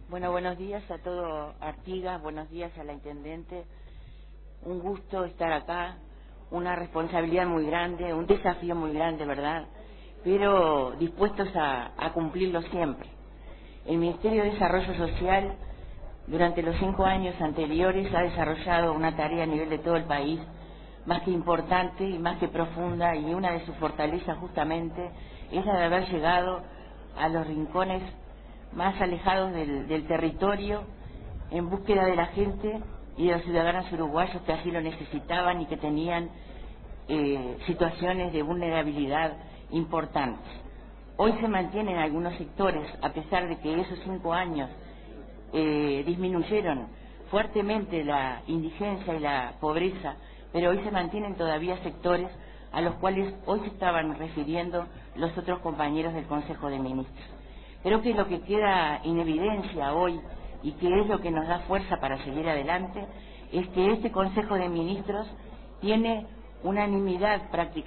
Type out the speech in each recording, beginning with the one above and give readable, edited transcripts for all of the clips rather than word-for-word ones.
Bueno, buenos días a todo Artigas, buenos días a la Intendente. Un gusto estar acá, una responsabilidad muy grande, un desafío muy grande, ¿verdad? Pero dispuestos a cumplirlo siempre. El Ministerio de Desarrollo Social, durante los 5 años anteriores, ha desarrollado una tarea a nivel de todo el país, más que importante y más que profunda, y una de sus fortalezas justamente es la de haber llegado a los rincones más alejados del territorio, en búsqueda de la gente y de los ciudadanos uruguayos que así lo necesitaban y que tenían situaciones de vulnerabilidad importantes. Hoy se mantienen algunos sectores, a pesar de que esos 5 años disminuyeron fuertemente la indigencia y la pobreza, pero hoy se mantienen todavía sectores a los cuales hoy se estaban refiriendo los otros compañeros del Consejo de Ministros. Creo que lo que queda en evidencia hoy y que es lo que nos da fuerza para seguir adelante es que este Consejo de Ministros tiene unanimidad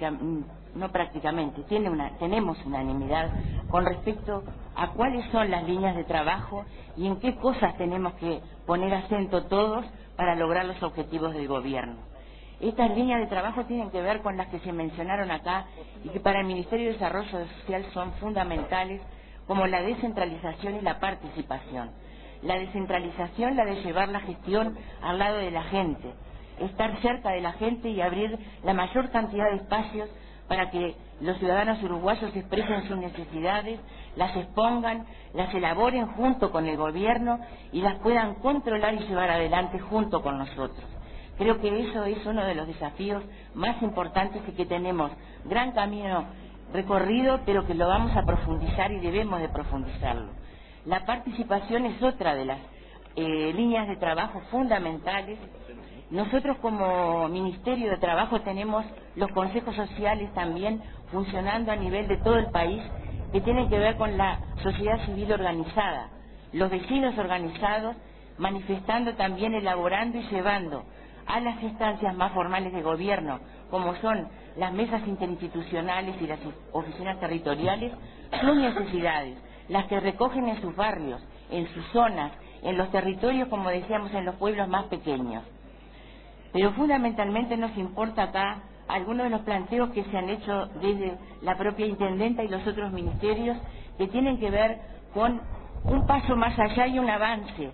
tenemos unanimidad con respecto a cuáles son las líneas de trabajo y en qué cosas tenemos que poner acento todos para lograr los objetivos del gobierno. Estas líneas de trabajo tienen que ver con las que se mencionaron acá y que para el Ministerio de Desarrollo Social son fundamentales, como la descentralización y la participación. La descentralización, la de llevar la gestión al lado de la gente, estar cerca de la gente y abrir la mayor cantidad de espacios para que los ciudadanos uruguayos expresen sus necesidades, las expongan, las elaboren junto con el gobierno y las puedan controlar y llevar adelante junto con nosotros. Creo que eso es uno de los desafíos más importantes y que tenemos gran camino recorrido, pero que lo vamos a profundizar y debemos de profundizarlo. La participación es otra de las líneas de trabajo fundamentales. Nosotros como Ministerio de Trabajo tenemos los consejos sociales también funcionando a nivel de todo el país, que tienen que ver con la sociedad civil organizada, los vecinos organizados, manifestando también, elaborando y llevando a las instancias más formales de gobierno, como son las mesas interinstitucionales y las oficinas territoriales, sus necesidades, las que recogen en sus barrios, en sus zonas, en los territorios, como decíamos, en los pueblos más pequeños. Pero fundamentalmente nos importa acá algunos de los planteos que se han hecho desde la propia Intendenta y los otros ministerios, que tienen que ver con un paso más allá y un avance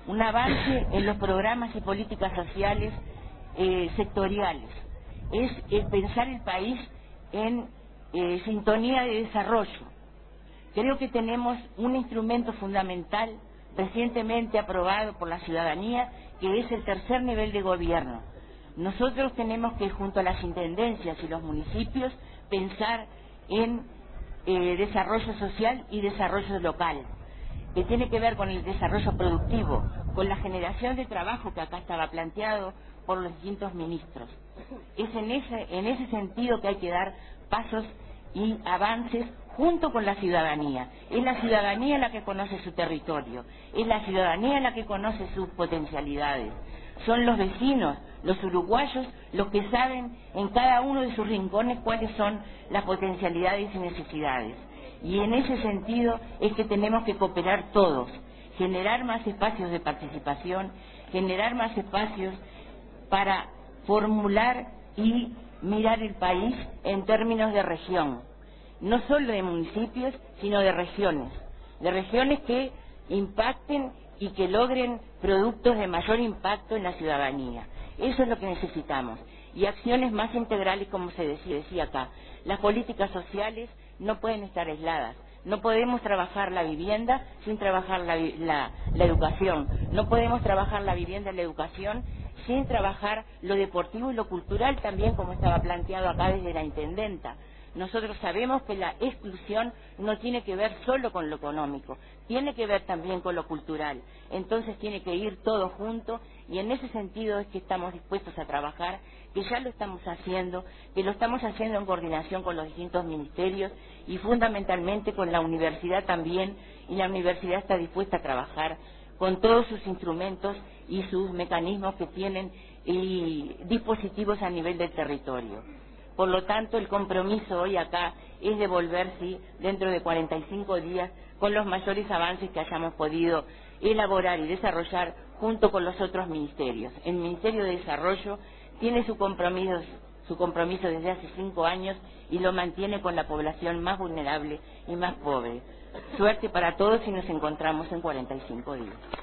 en los programas y políticas sociales sectoriales. Es el pensar el país en sintonía de desarrollo. Creo que tenemos un instrumento fundamental recientemente aprobado por la ciudadanía, que es el tercer nivel de gobierno. Nosotros tenemos que, junto a las intendencias y los municipios, pensar en desarrollo social y desarrollo local, que tiene que ver con el desarrollo productivo, con la generación de trabajo que acá estaba planteado por los distintos ministros. Es en ese sentido que hay que dar pasos y avances junto con la ciudadanía. Es la ciudadanía la que conoce su territorio, es la ciudadanía la que conoce sus potencialidades. Son los vecinos, los uruguayos, los que saben en cada uno de sus rincones cuáles son las potencialidades y necesidades. Y en ese sentido es que tenemos que cooperar todos, generar más espacios de participación, generar más espacios para formular y mirar el país en términos de región, no solo de municipios, sino de regiones que impacten y que logren productos de mayor impacto en la ciudadanía. Eso es lo que necesitamos. Y acciones más integrales, como se decía acá. Las políticas sociales no pueden estar aisladas. No podemos trabajar la vivienda sin trabajar la educación. No podemos trabajar la vivienda y la educación sin trabajar lo deportivo y lo cultural también, como estaba planteado acá desde la Intendenta. Nosotros sabemos que la exclusión no tiene que ver solo con lo económico, tiene que ver también con lo cultural. Entonces tiene que ir todo junto, y en ese sentido es que estamos dispuestos a trabajar, que ya lo estamos haciendo, que lo estamos haciendo en coordinación con los distintos ministerios y fundamentalmente con la universidad también, y la universidad está dispuesta a trabajar con todos sus instrumentos y sus mecanismos que tienen y dispositivos a nivel del territorio. Por lo tanto, el compromiso hoy acá es de volver, sí, dentro de 45 días, con los mayores avances que hayamos podido elaborar y desarrollar junto con los otros ministerios. El Ministerio de Desarrollo tiene su compromiso desde hace 5 años y lo mantiene con la población más vulnerable y más pobre. Suerte para todos y nos encontramos en 45 días.